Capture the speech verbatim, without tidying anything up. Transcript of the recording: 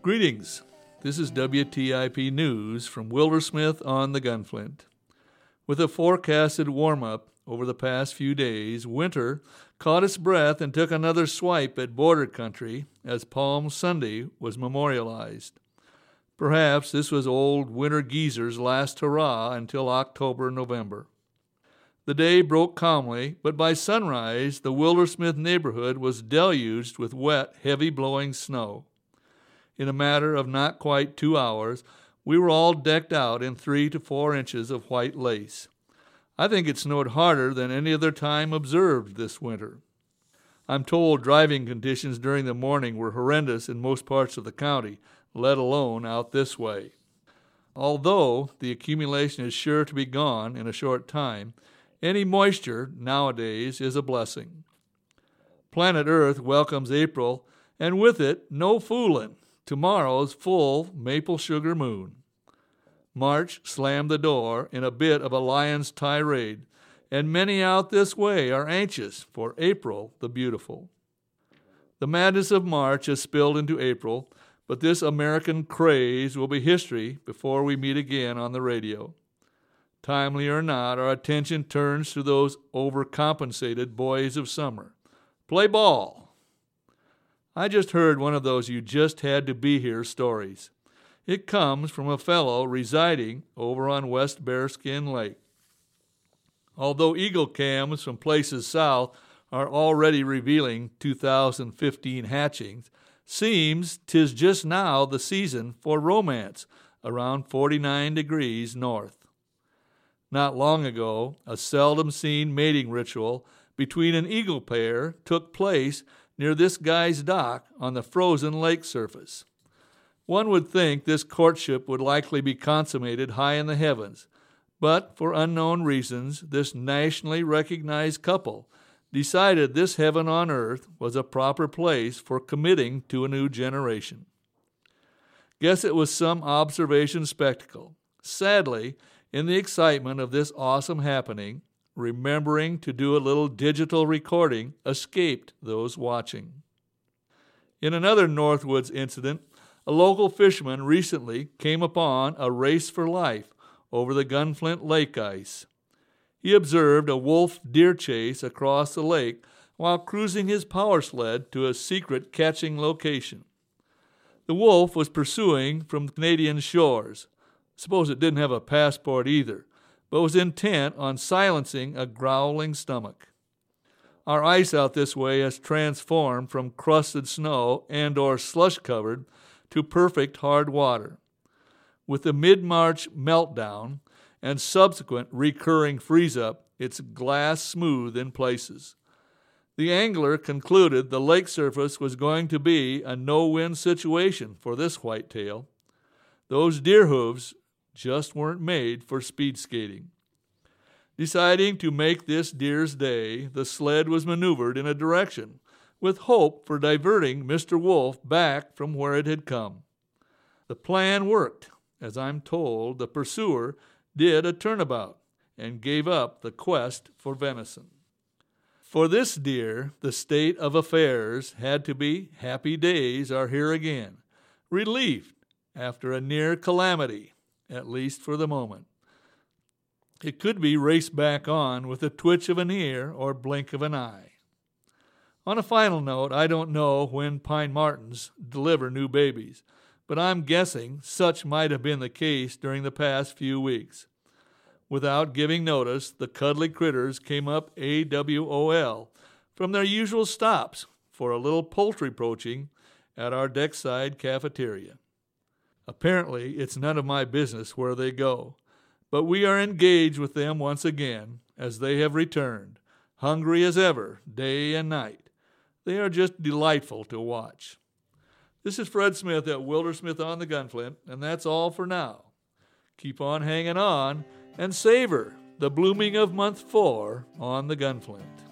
Greetings. This is W T I P News from Wildersmith on the Gunflint. With a forecasted warm-up over the past few days, winter caught its breath and took another swipe at border country as Palm Sunday was memorialized. Perhaps this was old Winter Geezer's last hurrah until October, November. The day broke calmly, but by sunrise, the Wildersmith neighborhood was deluged with wet, heavy-blowing snow. In a matter of not quite two hours, we were all decked out in three to four inches of white lace. I think it snowed harder than any other time observed this winter. I'm told driving conditions during the morning were horrendous in most parts of the county, let alone out this way. Although the accumulation is sure to be gone in a short time, any moisture nowadays is a blessing. Planet Earth welcomes April, and with it, no foolin', tomorrow's full maple sugar moon. March slammed the door in a bit of a lion's tirade, and many out this way are anxious for April the Beautiful. The madness of March has spilled into April, but this American craze will be history before we meet again on the radio. Timely or not, our attention turns to those overcompensated boys of summer. Play ball! I just heard one of those you just had to be here stories. It comes from a fellow residing over on West Bearskin Lake. Although eagle cams from places south are already revealing two thousand fifteen hatchings, seems 'tis just now the season for romance around forty-nine degrees north. Not long ago, a seldom-seen mating ritual between an eagle pair took place near this guy's dock on the frozen lake surface. One would think this courtship would likely be consummated high in the heavens, but for unknown reasons, this nationally recognized couple decided this heaven on earth was a proper place for committing to a new generation. Guess it was some observation spectacle. Sadly, in the excitement of this awesome happening, remembering to do a little digital recording escaped those watching. In another Northwoods incident, a local fisherman recently came upon a race for life over the Gunflint lake ice. He observed a wolf deer chase across the lake while cruising his power sled to a secret catching location. The wolf was pursuing from Canadian shores. Suppose it didn't have a passport either, but was intent on silencing a growling stomach. Our ice out this way has transformed from crusted snow and or slush-covered to perfect hard water. With the mid-March meltdown and subsequent recurring freeze-up, it's glass smooth in places. The angler concluded the lake surface was going to be a no-win situation for this whitetail. Those deer hooves just weren't made for speed skating. Deciding to make this deer's day, the sled was maneuvered in a direction with hope for diverting Mister Wolf back from where it had come. The plan worked, as I'm told the pursuer did a turnabout and gave up the quest for venison. For this deer, the state of affairs had to be happy days are here again, relief after a near calamity, at least for the moment. It could be raced back on with a twitch of an ear or blink of an eye. On a final note, I don't know when pine martens deliver new babies, but I'm guessing such might have been the case during the past few weeks. Without giving notice, the cuddly critters came up A W O L from their usual stops for a little poultry poaching at our deckside cafeteria. Apparently, it's none of my business where they go, but we are engaged with them once again as they have returned, hungry as ever, day and night. They are just delightful to watch. This is Fred Smith at Wildersmith on the Gunflint, and that's all for now. Keep on hanging on and savor the blooming of month four on the Gunflint.